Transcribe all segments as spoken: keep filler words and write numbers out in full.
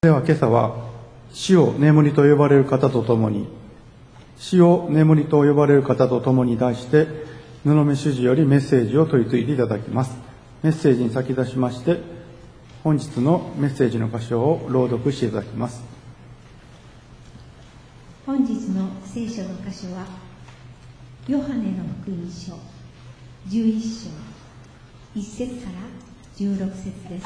では今朝は死を眠りと呼ばれる方とともに、死を眠りと呼ばれる方とともに題して、布目主事よりメッセージを取り次いでいただきます。メッセージに先立しまして、本日のメッセージの箇所を朗読していただきます。 本日の聖書の箇所は、ヨハネの福音書じゅういっ章いっ節からじゅうろく節です。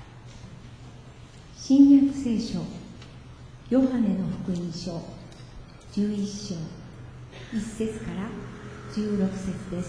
新約聖書ヨハネの福音書じゅういっ章いっ節からじゅうろく節です。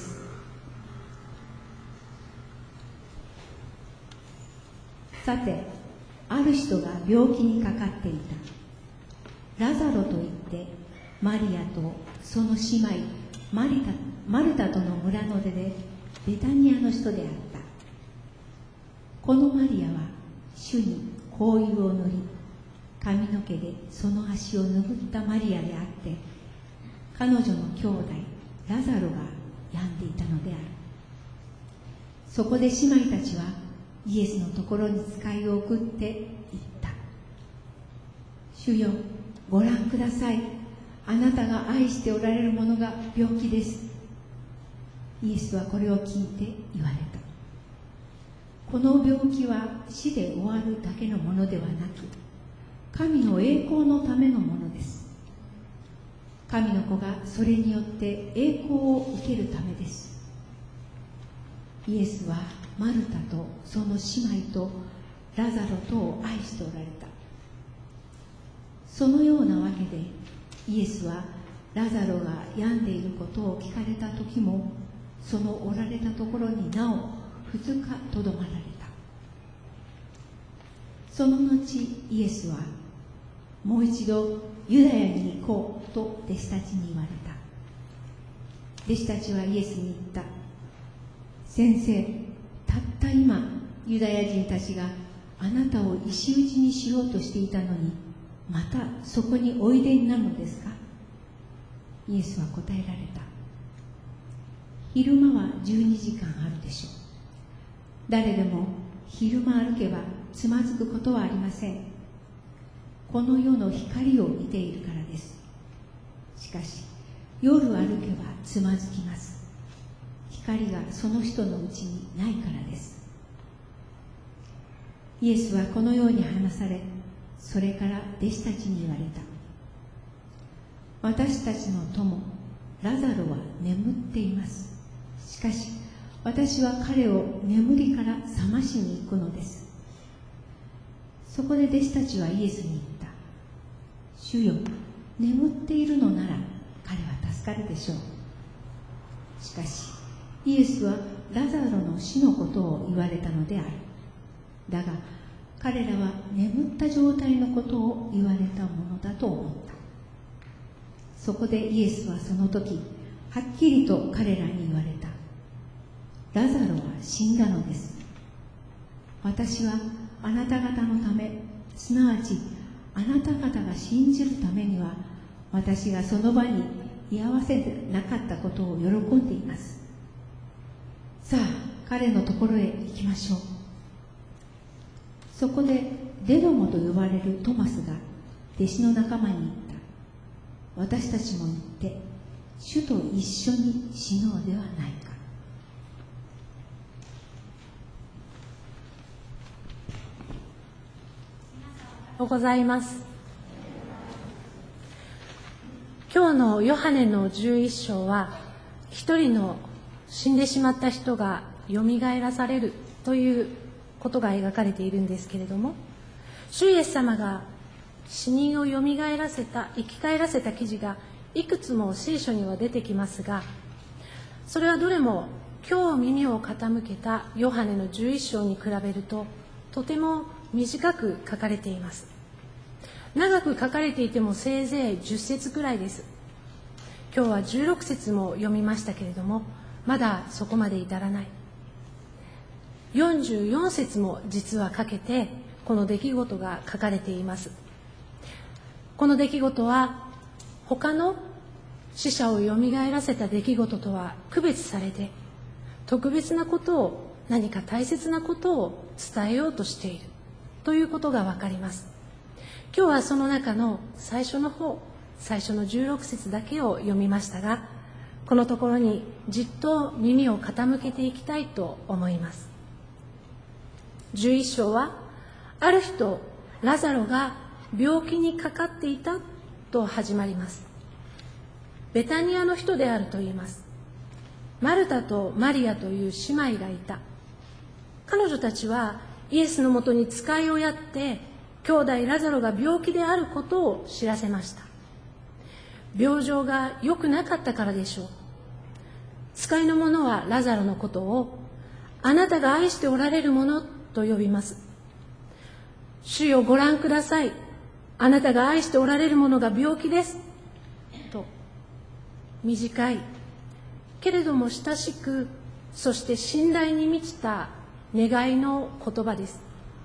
さて、ある人が病気にかかっていた。ラザロといってマリアとその姉妹マリタマルタとの村の出でベタニアの人であった。このマリアは主に香油を塗り、髪の毛でその足を拭ったマリアであって、彼女の兄弟ラザロが病んでいたのである。そこで姉妹たちはイエスのところに使いを送って言った。主よ、ご覧ください。あなたが愛しておられる者が病気です。イエスはこれを聞いて言われた。この病気は死で終わるだけのものではなく、神の栄光のためのものです。神の子がそれによって栄光を受けるためです。イエスはマルタとその姉妹とラザロとを愛しておられた。そのようなわけでイエスはラザロが病んでいることを聞かれた時も、そのおられたところになおふつかとどまられた。その後イエスはもう一度ユダヤに行こうと弟子たちに言われた。弟子たちはイエスに言った。先生、たった今ユダヤ人たちがあなたを石打ちにしようとしていたのに、またそこにおいでになるのですか？イエスは答えられた。昼間はじゅうにじかんあるでしょう。誰でも昼間歩けばつまずくことはありません。この世の光を見ているからです。しかし夜歩けばつまずきます。光がその人のうちにないからです。イエスはこのように話され、それから弟子たちに言われた。私たちの友ラザロは眠っています。しかし私は彼を眠りから覚ましに行くのです。そこで弟子たちはイエスに言った。主よ、眠っているのなら彼は助かるでしょう。しかしイエスはラザロの死のことを言われたのである。だが彼らは眠った状態のことを言われたものだと思った。そこでイエスはその時はっきりと彼らに言われた。ラザロは死んだのです。私はあなた方のため、すなわちあなた方が信じるためには、私がその場に居合わせてなかったことを喜んでいます。さあ彼のところへ行きましょう。そこでデドモと呼ばれるトマスが弟子の仲間に言った。私たちも行って主と一緒に死のうではないか。 おはようございます。今日のヨハネのじゅういっ章は、一人の死んでしまった人がよみがえらされるということが描かれているんですけれども、主イエス様が死人をよみがえらせた、生き返らせた記事がいくつも聖書には出てきますが、それはどれも今日耳を傾けたヨハネのじゅういっ章に比べるととても短く書かれています。長く書かれていてもせいぜいじゅっ節くらいです。今日はじゅうろく節も読みましたけれども、まだそこまで至らない。よんじゅうよん節も実はかけてこの出来事が書かれています。この出来事は他の死者をよみがえらせた出来事とは区別されて、特別なことを、何か大切なことを伝えようとしているということがわかります。 今日はその中の最初の方、最初のじゅうろく節だけを読みましたが、このところにじっと耳を傾けていきたいと思います。じゅういっ章は、ある人ラザロが病気にかかっていたと始まります。ベタニアの人であると言います。マルタとマリアという姉妹がいた。彼女たちはイエスのもとに使いをやって、兄弟ラザロが病気であることを知らせました。病状が良くなかったからでしょう。使いの者はラザロのことを、あなたが愛しておられるものと呼びます。主よ、ご覧ください。あなたが愛しておられるものが病気です。と、短い、けれども親しく、そして信頼に満ちた願いの言葉です。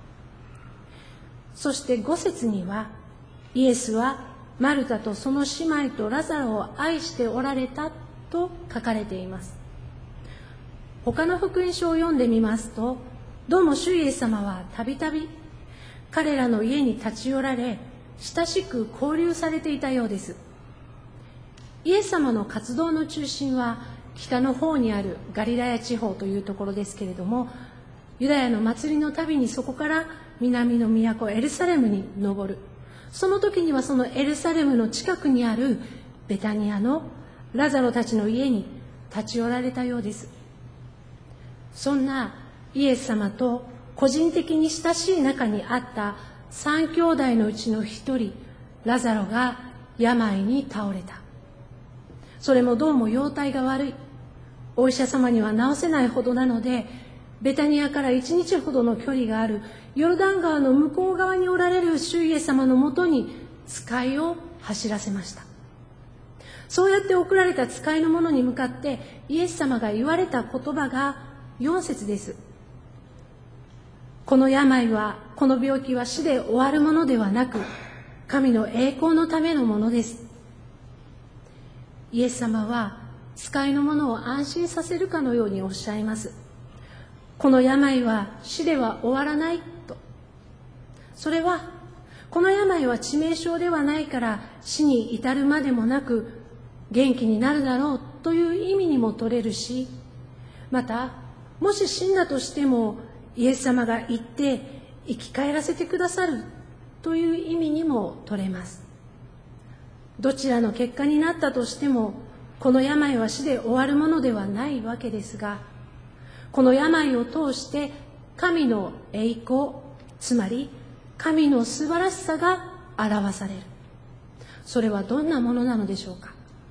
そしてご節には、イエスはマルタとその姉妹とラザロを愛しておられたと書かれています。他の福音書を読んでみますと、どうも主イエス様はたびたび彼らの家に立ち寄られ、親しく交流されていたようです。イエス様の活動の中心は北の方にあるガリラヤ地方というところですけれども、ユダヤの祭りのたびにそこから南の都エルサレムに登る。その時にはそのエルサレムの近くにあるベタニアのラザロたちの家に立ち寄られたようです。そんなイエス様と個人的に親しい仲にあった三兄弟のうちの一人、ラザロが病に倒れた。それもどうも容体が悪い。お医者様には治せないほどなので、ベタニアから一日ほどの距離があるヨルダン川の向こう側におられる主イエス様のもとに使いを走らせました。そうやって送られた使いの者に向かってイエス様が言われた言葉がよん節です。この病は、この病気は死で終わるものではなく、神の栄光のためのものです。イエス様は使いの者を安心させるかのようにおっしゃいます。この病は死では終わらないと。それは、この病は致命傷ではないから死に至るまでもなく元気になるだろうという意味にも取れるし、また、もし死んだとしてもイエス様が言って生き返らせてくださるという意味にも取れます。どちらの結果になったとしても、この病は死で終わるものではないわけですが、この病を通して神の栄光、つまり神の素晴らしさが表される。それはどんなものなのでしょうか。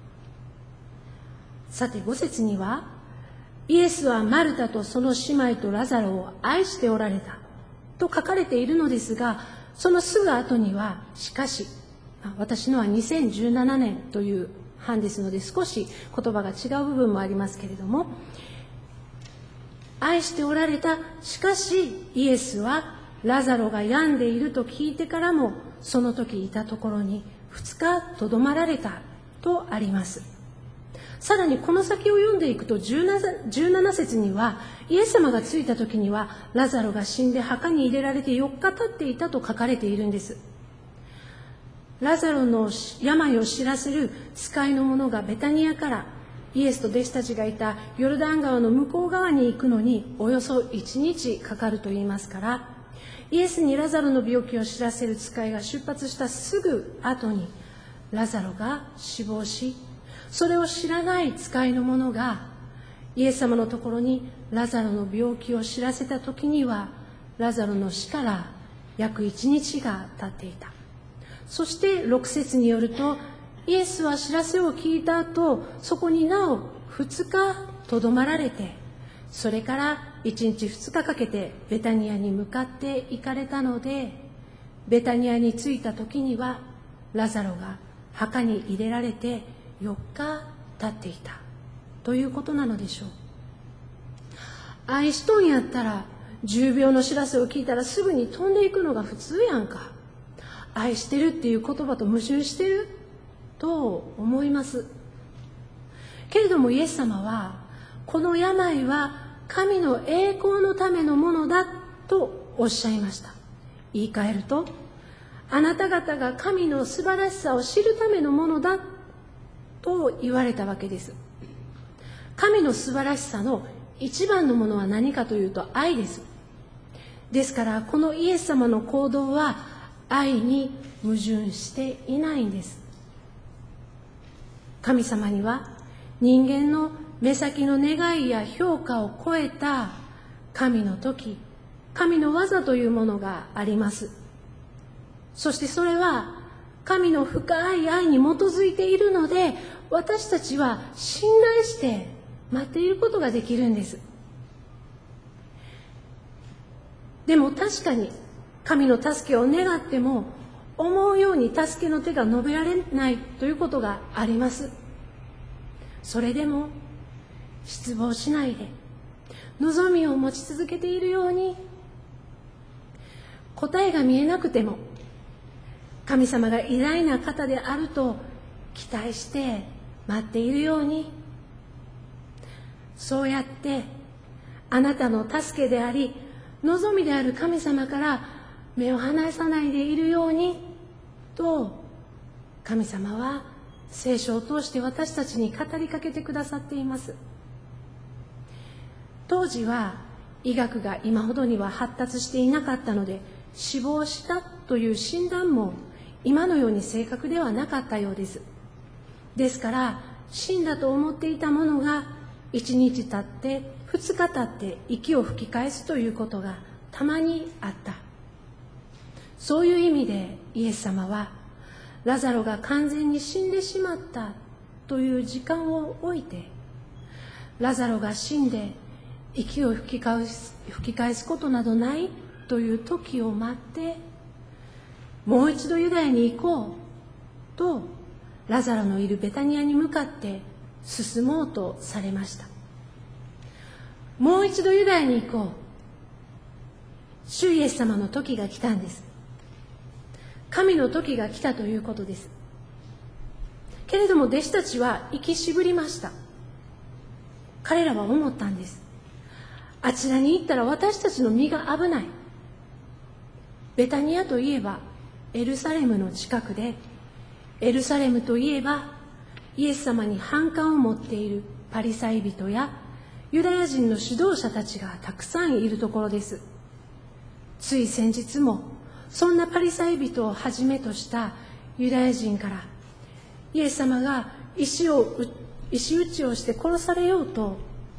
さてご節には、イエスはマルタとその姉妹とラザロを愛しておられたと書かれているのですが、そのすぐ後には、しかし、私のはにせんじゅうななねんという版ですので少し言葉が違う部分もありますけれども、愛しておられた、しかしイエスはラザロが病んでいると聞いてからもその時いたところにふつかとどまられたとあります。さらにこの先を読んでいくとじゅうなな節には、イエス様が着いた時にはラザロが死んで墓に入れられてよっか経っていたと書かれているんです。ラザロの病を知らせる使いの者がベタニアからイエスと弟子たちがいたヨルダン川の向こう側に行くのにおよそいちにちかかると言いますから、イエスにラザロの病気を知らせる使いが出発したすぐ後にラザロが死亡し、それを知らない使いの者がイエス様のところにラザロの病気を知らせた時には、ラザロの死から約いちにちが経っていた。そしてろく節によると、イエスは知らせを聞いた後、そこになおふつかとどまられて、それからいちにちふつかかけてベタニアに向かって行かれたので、ベタニアに着いた時にはラザロが墓に入れられてよっか経っていたということなのでしょう。愛しとんやったら重病の知らせを聞いたらすぐに飛んでいくのが普通やんか。愛してるっていう言葉と矛盾してると思います。けれどもイエス様は、この病は神の栄光のためのものだとおっしゃいました。言い換えると、 あなた方が神の素晴らしさを知るためのものだと言われたわけです。神の素晴らしさの一番のものは何かというと愛です。ですからこのイエス様の行動は愛に矛盾していないんです。神様には人間の目先の願いや評価を超えた神の時、神の技というものがあります。そしてそれは神の深い愛に基づいているので、私たちは信頼して待っていることができるんです。でも確かに神の助けを願っても思うように助けの手が伸べられないということがあります。それでも失望しないで望みを持ち続けているように、答えが見えなくても神様が偉大な方であると期待して待っているように、そうやってあなたの助けであり望みである神様から目を離さないでいるようにと、神様は聖書を通して私たちに語りかけてくださっています。当時は医学が今ほどには発達していなかったので、死亡したという診断も今のように正確ではなかったようです。ですから死んだと思っていたものがいちにち経ってふつか経って息を吹き返すということがたまにあった。そういう意味でイエス様はラザロが完全に死んでしまったという時間を置いて、ラザロが死んで息を吹き返す、吹き返すことなどないという時を待って、もう一度ユダヤに行こうとラザロのいるベタニアに向かって進もうとされました。もう一度ユダヤに行こう、主イエス様の時が来たんです。神の時が来たということです。けれども弟子たちは行き渋りました。彼らは思ったんです。あちらに行ったら私たちの身が危ない。ベタニアといえばエルサレムの近くで、エルサレムといえばイエス様に反感を持っているパリサイ人やユダヤ人の指導者たちがたくさんいるところです。つい先日もそんなパリサイ人をはじめとしたユダヤ人からイエス様が石を石打ちをして殺されようと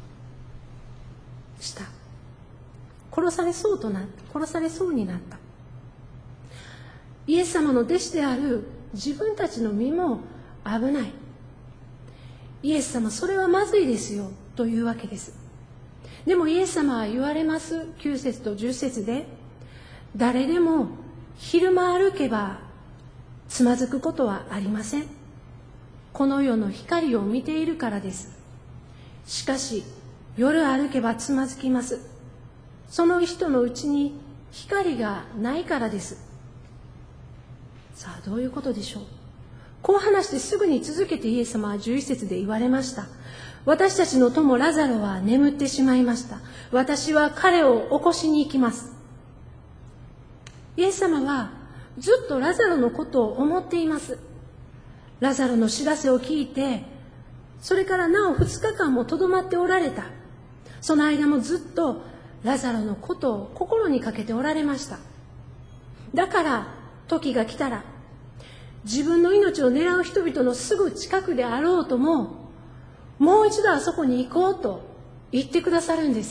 した。殺されそうとな殺されそうになった。イエス様の弟子である自分たちの身も危ない。イエス様、それはまずいですよというわけです。でもイエス様は言われます。きゅう節とじゅっ節で、誰でも昼間歩けばつまずくことはありません。この世の光を見ているからです。しかし夜歩けばつまずきます。その人のうちに光がないからです。さあどういうことでしょう。こう話してすぐに続けてイエス様はじゅういち節で言われました。私たちの友ラザロは眠ってしまいました。私は彼を起こしに行きます。イエス様はずっとラザロのことを思っています。ラザロの知らせを聞いて、それからなおふつかかんもとどまっておられた。その間もずっとラザロのことを心にかけておられました。だから時が来たら、自分の命を狙う人々のすぐ近くであろうとも、もう一度あそこに行こうと言ってくださるんです。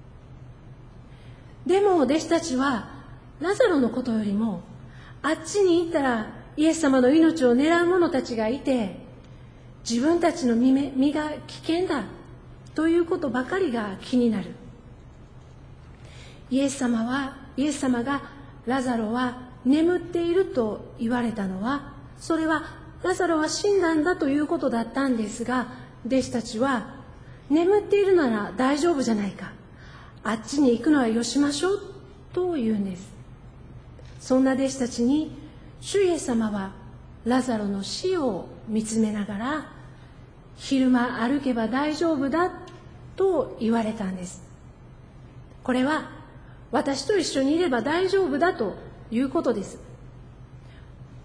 でも弟子たちはラザロのことよりも、あっちに行ったらイエス様の命を狙う者たちがいて、自分たちの 身, 身が危険だということばかりが気になる。イエス様はイエス様がラザロは眠っていると言われたのは、それはラザロは死んだんだということだったんですが、弟子たちは眠っているなら大丈夫じゃないか、あっちに行くのはよしましょうと言うんです。そんな弟子たちに主イエス様はラザロの死を見つめながら、昼間歩けば大丈夫だと言われたんです。これは私と一緒にいれば大丈夫だということです。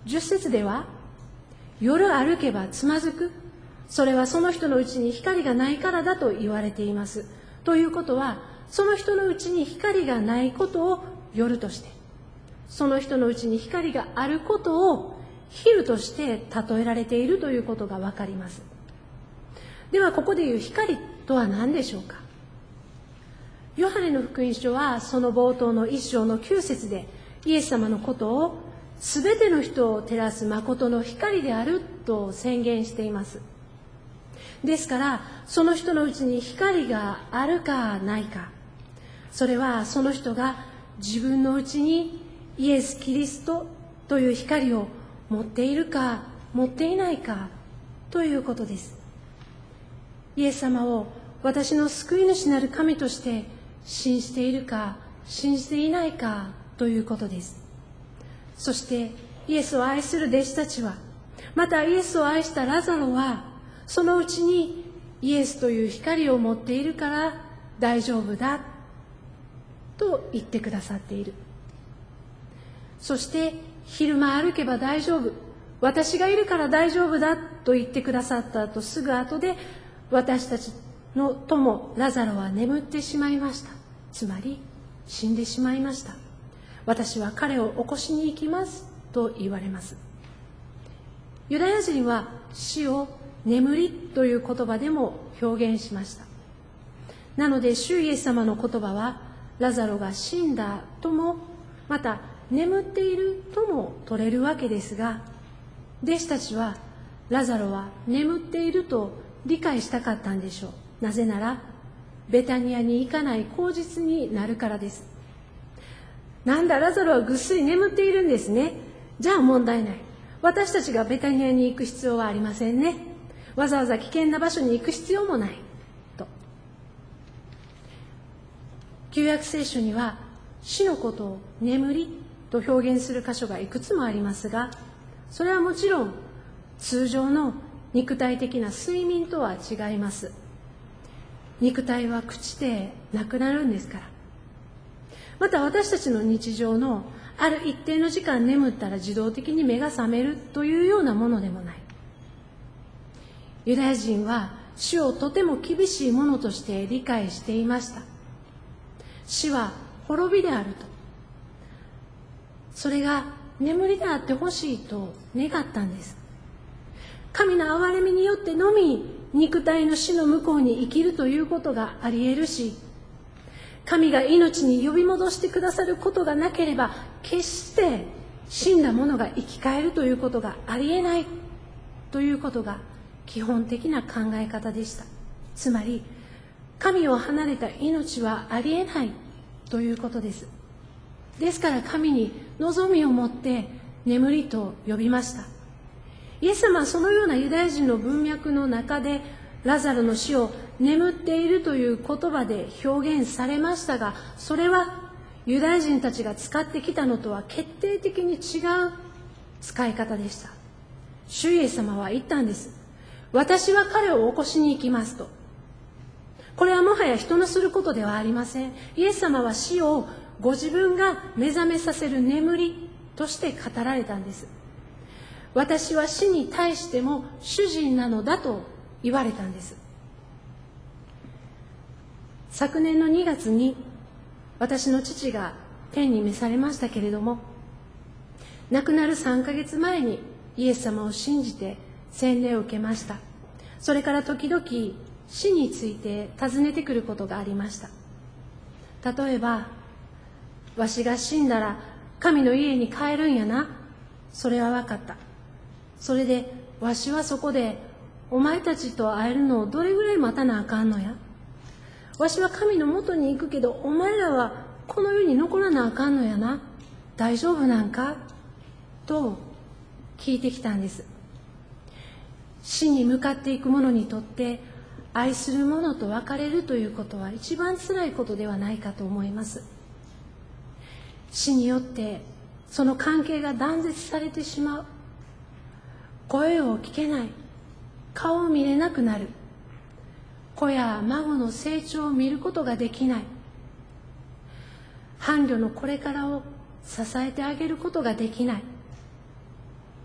じゅっ節では、夜歩けばつまずく。それはその人のうちに光がないからだと言われています。ということは、その人のうちに光がないことを夜として、その人のうちに光があることを昼として例えられているということがわかります。ではここでいう光とは何でしょうか。ヨハネの福音書はその冒頭の一章のきゅう節でイエス様のことをすべての人を照らす誠の光であると宣言しています。ですからその人のうちに光があるかないか、それはその人が自分のうちにイエス・キリストという光を持っているか持っていないかということです。イエス様を私の救い主なる神として信じているか信じていないかということです。そしてイエスを愛する弟子たちは、またイエスを愛したラザロは、そのうちにイエスという光を持っているから大丈夫だと言ってくださっている。そして昼間歩けば大丈夫、私がいるから大丈夫だと言ってくださった後、すぐ後で私たちの友ラザロは眠ってしまいました。つまり死んでしまいました。私は彼を起こしに行きますと言われます。ユダヤ人は死を眠りという言葉でも表現しました。なので主イエス様の言葉はラザロが死んだとも、また眠っているとも取れるわけですが、弟子たちはラザロは眠っていると理解したかったんでしょう。なぜならベタニアに行かない口実になるからです。なんだ、ラザロはぐっすり眠っているんですね。じゃあ問題ない。私たちがベタニアに行く必要はありませんね。わざわざ危険な場所に行く必要もないと。旧約聖書には死のことを眠りと表現する箇所がいくつもありますが、それはもちろん通常の肉体的な睡眠とは違います。肉体は朽ちてなくなるんですから。また私たちの日常のある一定の時間眠ったら自動的に目が覚めるというようなものでもない。ユダヤ人は死をとても厳しいものとして理解していました。死は滅びであると。それが眠りであってほしいと願ったんです。神の憐れみによってのみ肉体の死の向こうに生きるということがあり得るし、神が命に呼び戻してくださることがなければ決して死んだ者が生き返るということがあり得ないということが基本的な考え方でした。つまり神を離れた命はあり得ないということです。ですから神に望みを持って眠りと呼びました。イエス様はそのようなユダヤ人の文脈の中でラザロの死を眠っているという言葉で表現されましたが、それはユダヤ人たちが使ってきたのとは決定的に違う使い方でした。主イエス様は言ったんです。私は彼を起こしに行きますと。これはもはや人のすることではありません。イエス様は死をご自分が目覚めさせる眠りとして語られたんです。私は死に対しても主人なのだと言われたんです。昨年のにがつに私の父が天に召されましたけれども、亡くなるさんかげつまえにイエス様を信じて洗礼を受けました。それから時々死について尋ねてくることがありました。例えば、わしが死んだら神の家に帰るんやな。それは分かった。それでわしはそこでお前たちと会えるのをどれぐらい待たなあかんのや。わしは神のもとに行くけどお前らはこの世に残らなあかんのやな。大丈夫なんかと聞いてきたんです。死に向かっていく者にとって愛する者と別れるということは一番辛いことではないかと思います。死によってその関係が断絶されてしまう。声を聞けない。顔を見れなくなる。子や孫の成長を見ることができない。伴侶のこれからを支えてあげることができない。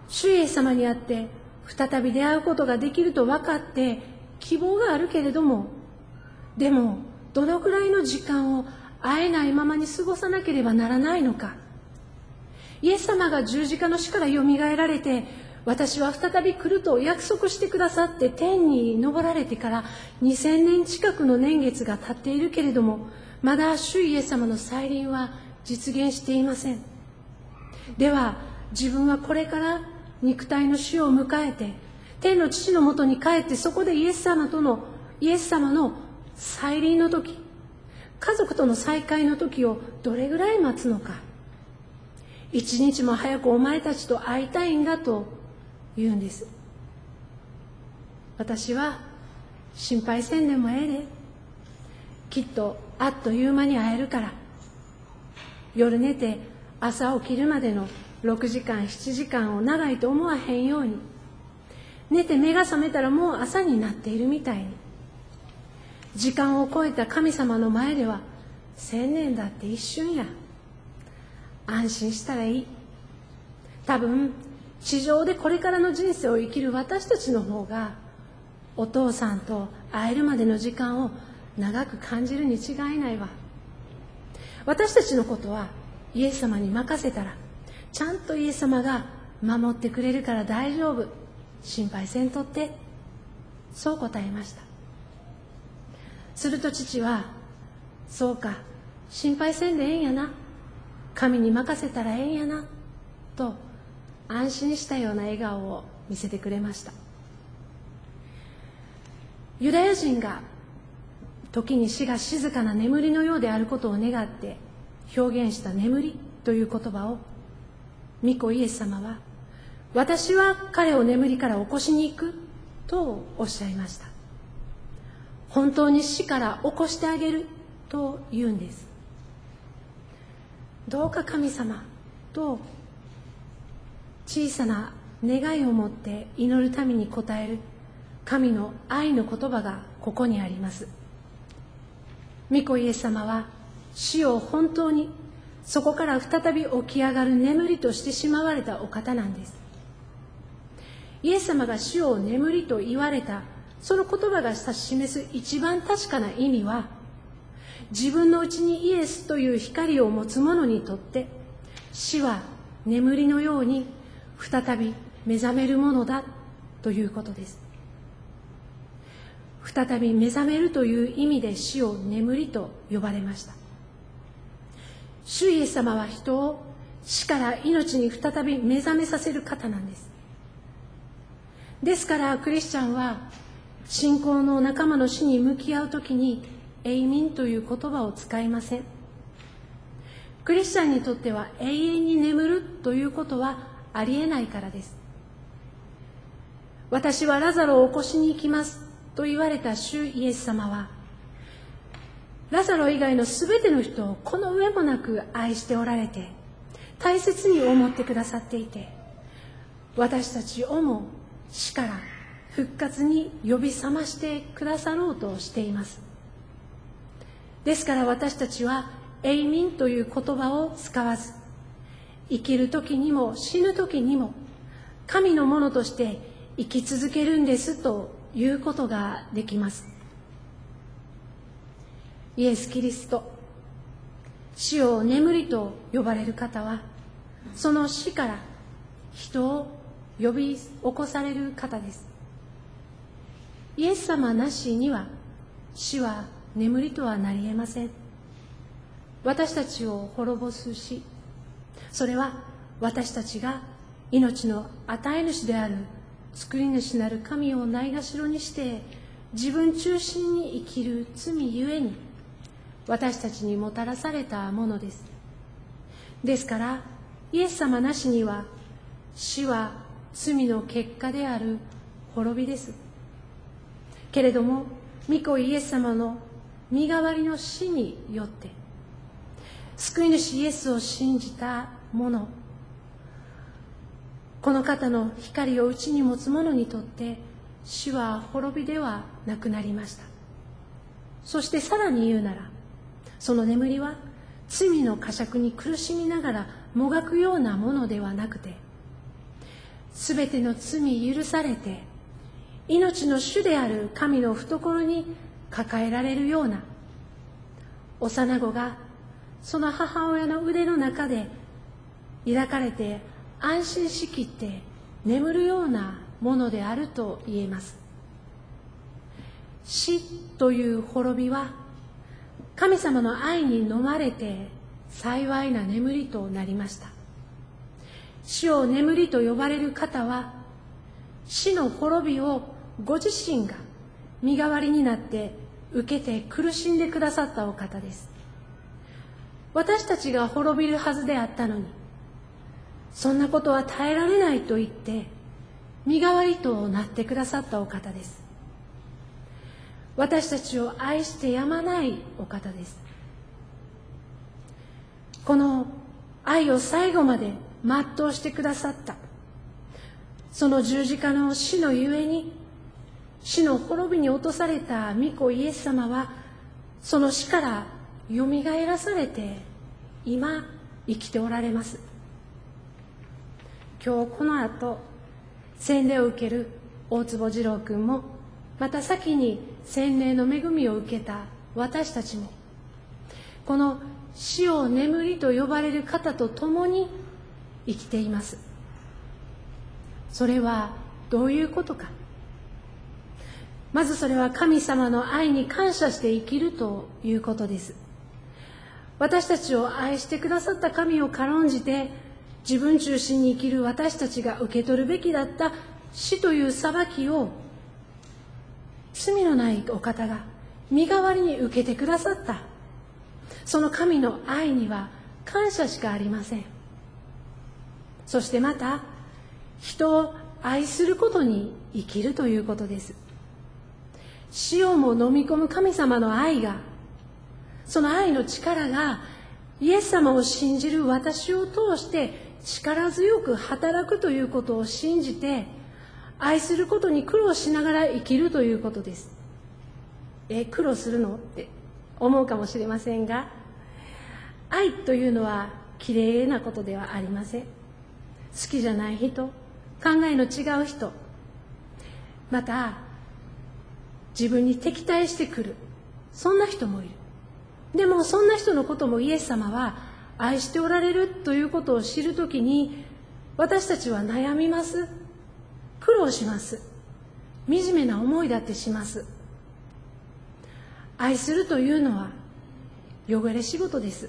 主イエス様に会って再び出会うことができると分かって希望があるけれども、でもどのくらいの時間を会えないままに過ごさなければならないのか。イエス様が十字架の死からよみがえられて、私は再び来ると約束してくださって天に昇られてからにせんねん近くの年月が経っているけれども、まだ主イエス様の再臨は実現していません。では自分はこれから肉体の死を迎えて天の父のもとに帰って、そこでイエス様とのイエス様の再臨の時、家族との再会の時をどれぐらい待つのか。一日も早くお前たちと会いたいんだと言うんです。私は心配せんでもええで、きっとあっという間に会えるから、夜寝て朝起きるまでのろくじかんしちじかんを長いと思わへんように、寝て目が覚めたらもう朝になっているみたいに、時間を超えた神様の前では千年だって一瞬や。安心したらいい。多分地上でこれからの人生を生きる私たちの方が、お父さんと会えるまでの時間を長く感じるに違いないわ。私たちのことはイエス様に任せたら、ちゃんとイエス様が守ってくれるから大丈夫。心配せんとって。そう答えました。すると父は、そうか、心配せんでええんやな。神に任せたらええんやな。と安心したような笑顔を見せてくれました。ユダヤ人が時に死が静かな眠りのようであることを願って表現した眠りという言葉を、御子イエス様は、私は彼を眠りから起こしに行くとおっしゃいました。本当に死から起こしてあげると言うんです。どうか神様と小さな願いを持って祈るために応える神の愛の言葉がここにあります。御子イエス様は死を本当にそこから再び起き上がる眠りとしてしまわれたお方なんです。イエス様が死を眠りと言われたその言葉が指し示す一番確かな意味は、自分のうちにイエスという光を持つ者にとって死は眠りのように再び目覚めるものだということです。再び目覚めるという意味で死を眠りと呼ばれました。主イエス様は人を死から命に再び目覚めさせる方なんです。ですからクリスチャンは信仰の仲間の死に向き合うときに永眠という言葉を使いません。クリスチャンにとっては永遠に眠るということはありえないからです。私はラザロを起こしに行きますと言われた主イエス様は、ラザロ以外のすべての人をこの上もなく愛しておられて、大切に思ってくださっていて、私たちをも死から復活に呼び覚ましてくださろうとしています。ですから私たちは永眠という言葉を使わず、生きる時にも死ぬ時にも神のものとして生き続けるんですということができます。イエス・キリスト、死を眠りと呼ばれる方は、その死から人を呼び起こされる方です。イエス様なしには死は眠りとはなり得ません。私たちを滅ぼす死、それは私たちが命の与え主である作り主なる神をないがしろにして自分中心に生きる罪ゆえに私たちにもたらされたものです。ですからイエス様なしには死は罪の結果である滅びです。けれども御子イエス様の身代わりの死によって救い主イエスを信じた者、この方の光を内に持つ者にとって死は滅びではなくなりました。そしてさらに言うなら、その眠りは罪の呵責に苦しみながらもがくようなものではなくて、 すべての罪許されて、命の主である神の懐に抱えられるような、幼子がその母親の腕の中で抱かれて安心しきって眠るようなものであると言えます。死という滅びは神様の愛に飲まれて幸いな眠りとなりました。死を眠りと呼ばれる方は、死の滅びをご自身が身代わりになって受けて苦しんでくださったお方です。私たちが滅びるはずであったのに、そんなことは耐えられないと言って身代わりとなってくださったお方です。私たちを愛してやまないお方です。この愛を最後まで全うしてくださった、その十字架の死のゆえに、死の滅びに落とされた御子イエス様は、その死からよみがえらされて今生きておられます。今日この後洗礼を受ける大坪次郎君も、また先に洗礼の恵みを受けた私たちも、この死を眠りと呼ばれる方と共に生きています。それはどういうことか。まずそれは神様の愛に感謝して生きるということです。私たちを愛してくださった神を軽んじて、自分中心に生きる私たちが受け取るべきだった死という裁きを、罪のないお方が身代わりに受けてくださった、その神の愛には感謝しかありません。そしてまた、人を愛することに生きるということです。死をも飲み込む神様の愛が、その愛の力がイエス様を信じる私を通して力強く働くということを信じて、愛することに苦労しながら生きるということです。え、苦労するのって思うかもしれませんが、愛というのはきれいなことではありません。好きじゃない人、考えの違う人、また自分に敵対してくる、そんな人もいる。でもそんな人のこともイエス様は愛しておられるということを知るときに、私たちは悩みます。苦労します。惨めな思いだってします。愛するというのは汚れ仕事です。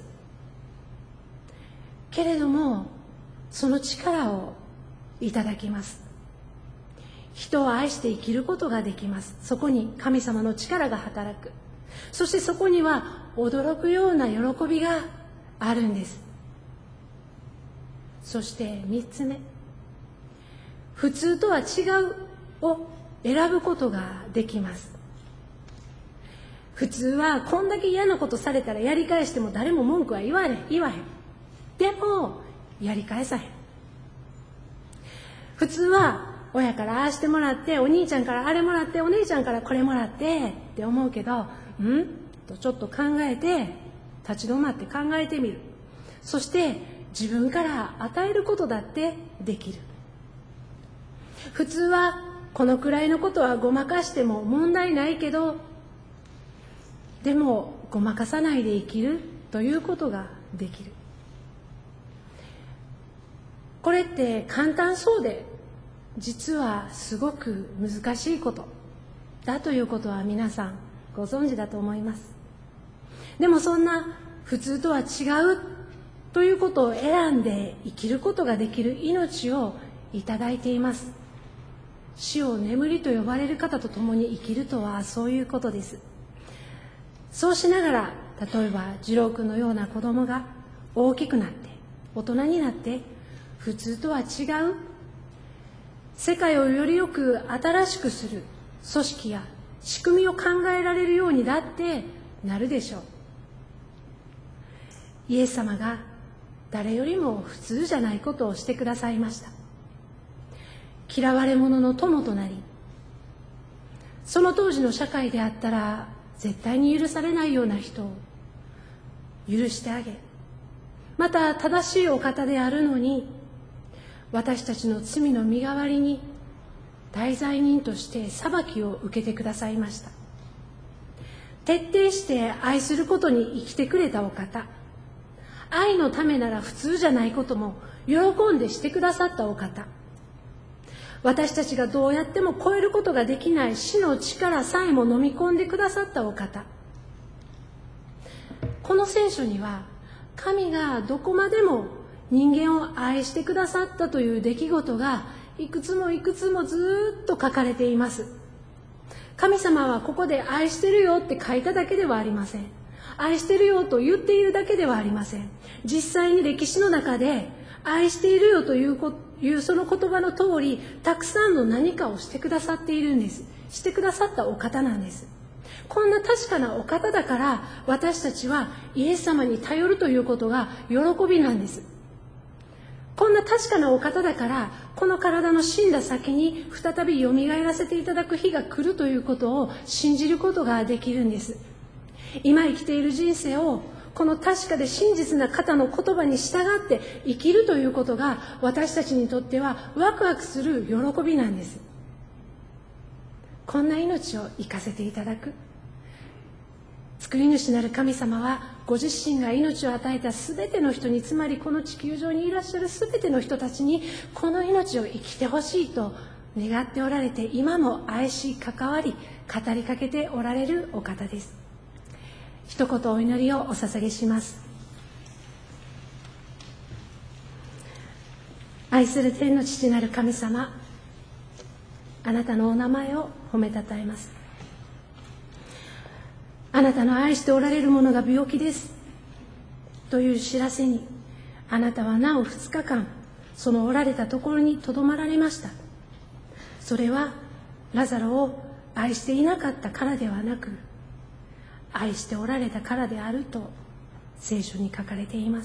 けれどもその力をいただきます。人を愛して生きることができます。そこに神様の力が働く。そしてそこには驚くような喜びがあるんです。そして三つ目、普通とは違うを選ぶことができます。普通はこんだけ嫌なことされたらやり返しても誰も文句は言われ言わへん。でもやり返さへん。普通は親からああしてもらって、お兄ちゃんからあれもらって、お姉ちゃんからこれもらってって思うけど、んとちょっと考えて、立ち止まって考えてみる。そして自分から与えることだってできる。普通はこのくらいのことはごまかしても問題ないけど、でもごまかさないで生きるということができる。これって簡単そうで、実はすごく難しいことだということは皆さんご存知だと思います。でもそんな普通とは違うということを選んで生きることができる命をいただいています。死を眠りと呼ばれる方と共に生きるとはそういうことです。そうしながら、例えば次郎君のような子供が大きくなって大人になって、普通とは違う世界をよりよく新しくする組織や仕組みを考えられるようにだってなるでしょう。イエス様が誰よりも普通じゃないことをしてくださいました。嫌われ者の友となり、その当時の社会であったら絶対に許されないような人を許してあげ、また正しいお方であるのに、 私たちの罪の身代わりに大罪人として裁きを受けてくださいました。徹底して愛することに生きてくれたお方、愛のためなら普通じゃないことも喜んでしてくださったお方、私たちがどうやっても超えることができない死の力さえも飲み込んでくださったお方。この聖書には、神がどこまでも人間を愛してくださったという出来事がいくつもいくつもずっと書かれています。神様はここで愛してるよって書いただけではありません。愛してるよと言っているだけではありません。実際に歴史の中で愛しているよというこいうその言葉の通り、たくさんの何かをしてくださっているんです。してくださったお方なんです。こんな確かなお方だから、私たちはイエス様に頼るということが喜びなんです。こんな確かなお方だから、この体の死んだ先に再びよみがえらせていただく日が来るということを信じることができるんです。今生きている人生をこの確かで真実な方の言葉に従って生きるということが、私たちにとってはワクワクする喜びなんです。こんな命を生かせていただく作り主なる神様は、ご自身が命を与えたすべての人に、つまりこの地球上にいらっしゃるすべての人たちに、この命を生きてほしいと願っておられて、今も愛し関わり語りかけておられるお方です。一言お祈りをお捧げします。愛する天の父なる神様、あなたのお名前を褒めたたえます。あなたの愛しておられるものが病気ですという知らせに、あなたはなおふつかかんそのおられたところにとどまられました。それはラザロを愛していなかったからではなく、愛しておられたからであると聖書に書かれています。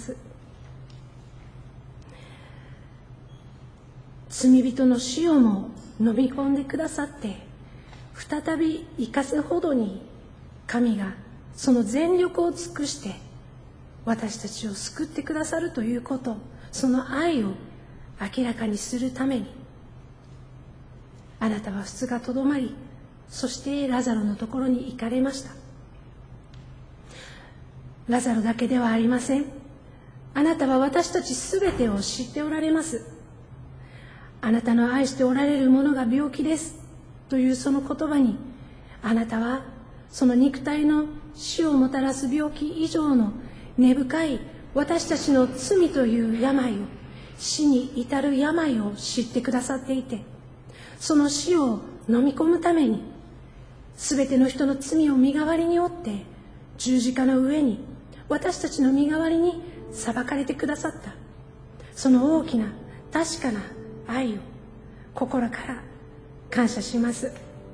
罪人の死をも飲み込んでくださって、再び生かすほどに神がその全力を尽くして私たちを救ってくださるということ、その愛を明らかにするために、あなたはふつかとどまり、そしてラザロのところに行かれました。ラザロだけではありません。あなたは私たちすべてを知っておられます。あなたの愛しておられるものが病気ですというその言葉に、あなたはその肉体の死をもたらす病気以上の根深い私たちの罪という病を、死に至る病を知ってくださっていて、その死を飲み込むために、すべての人の罪を身代わりに負って十字架の上に私たちの身代わりに裁かれてくださった、その大きな確かな愛を心から感謝します。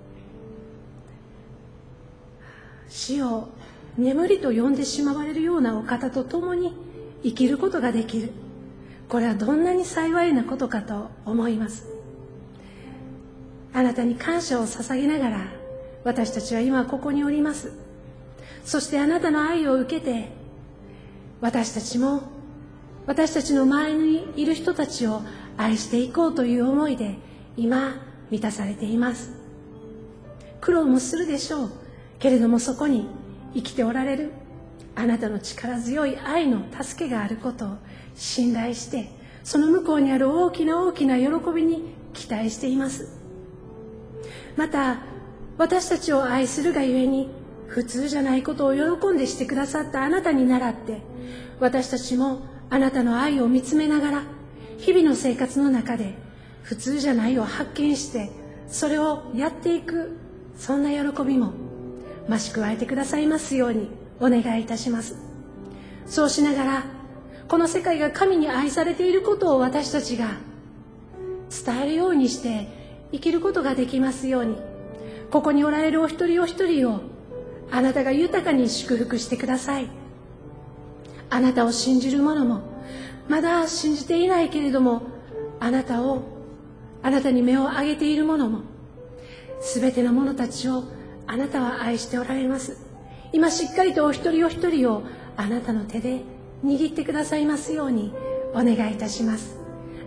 死を眠りと呼んでしまわれるようなお方と共に生きることができる、これはどんなに幸いなことかと思います。あなたに感謝を捧げながら、私たちは今ここにおります。そしてあなたの愛を受けて、私たちも私たちの周りにいる人たちを愛していこうという思いで今満たされています。苦労もするでしょうけれども、そこに生きておられるあなたの力強い愛の助けがあることを信頼して、その向こうにある大きな大きな喜びに期待しています。また私たちを愛するがゆえに、普通じゃないことを喜んでしてくださったあなたに倣って、私たちもあなたの愛を見つめながら、日々の生活の中で普通じゃないを発見して、それをやっていく、そんな喜びも増し加えてくださいますようにお願いいたします。そうしながら、この世界が神に愛されていることを私たちが伝えるようにして生きることができますように、ここにおられるお一人お一人をあなたが豊かに祝福してください。あなたを信じる者も、まだ信じていないけれどもあなたをあなたに目を上げている者も、すべての者たちをあなたは愛しておられます。今しっかりとお一人お一人をあなたの手で握ってくださいますようにお願いいたします。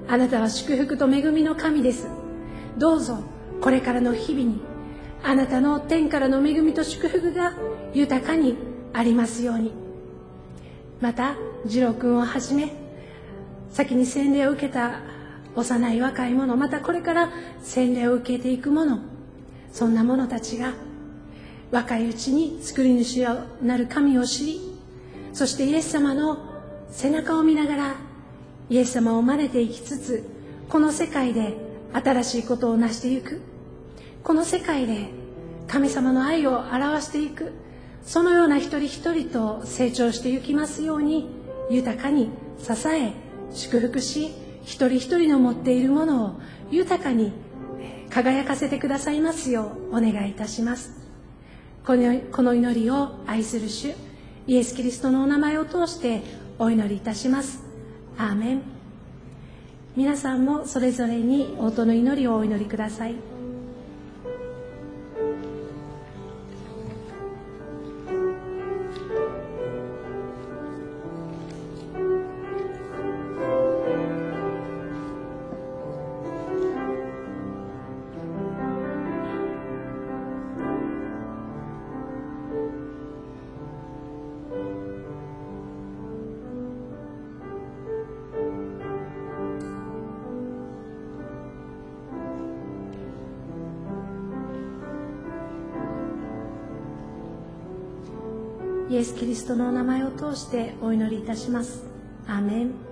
あなたは祝福と恵みの神です。どうぞこれからの日々にあなたの天からの恵みと祝福が豊かにありますように。また次郎君をはじめ、先に洗礼を受けた幼い若い者、またこれから洗礼を受けていく者、そんな者たちが若いうちに作り主なる神を知り、そしてイエス様の背中を見ながらイエス様を真似ていきつつ、この世界で新しいことを成していく、この世界で神様の愛を表していく、そのような一人一人と成長していきますように、豊かに支え祝福し、一人一人の持っているものを豊かに輝かせてくださいますようお願いいたします。この、この祈りを愛する主イエス・キリストのお名前を通してお祈りいたします。アーメン。皆さんもそれぞれに応答の祈りをお祈りください。イエス・キリストのお名前を通してお祈りいたします。アーメン。